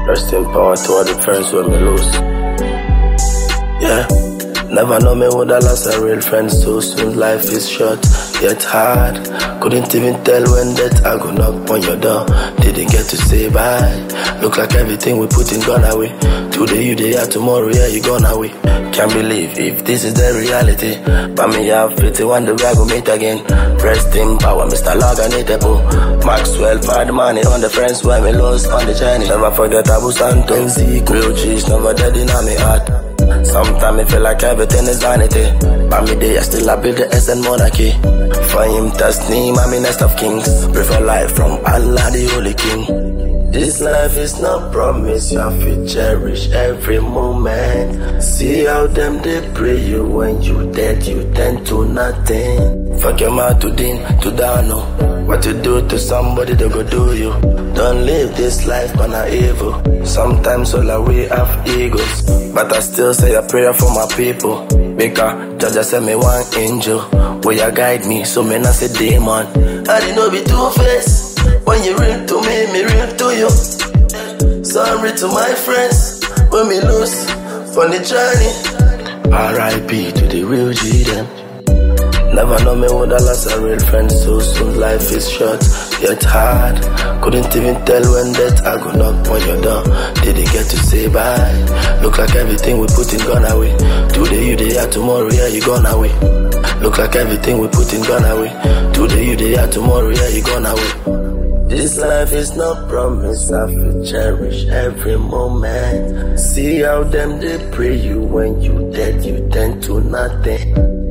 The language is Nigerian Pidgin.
Rest in power to all the friends when me lose. Yeah. Never know me would I lost a real friend so soon. Life is short, yet hard. Couldn't even tell when that I go knock on your door. Didn't get to say bye. Look like everything we put in gone away. Today you there, tomorrow yeah you gone away. Can't believe if this is the reality. But me have pity one day we I go meet again. Rest in power, Mr. Loganitable. Maxwell for the money on the friends when we lost on the journey. Never forget Abu Santo and Zeke. Real G's never dead in my heart. Sometimes I feel like everything is vanity. But me day I still I build the SN monarchy. For him Tasneem, I'm in nest of kings. Prefer life from Allah the Holy King. This life is not promise, you have to cherish every moment. See how them they pray you when you dead, you tend to nothing. Fuck your mouth to din, to down. What you do to somebody, they go do you. Don't live this life on a evil. Sometimes all we have egos, but I still say a prayer for my people. Because Judge send me one angel, will you guide me, so me not say demon. I didn't know be two-faced. When you real to me, me real to you. Sorry to my friends, when me lose on the journey. R.I.P. to the real G them. Never know me would I lost a real friend so soon. Life is short, yet hard. Couldn't even tell when that I go knock on your door. Didn't get to say bye. Look like everything we put in gone away. Today you there, tomorrow yeah you gone away. Look like everything we put in gone away. Today you there, tomorrow yeah you gone away. This life is not promise, I feel cherish every moment. See how them they pray you when you dead, you tend to nothing.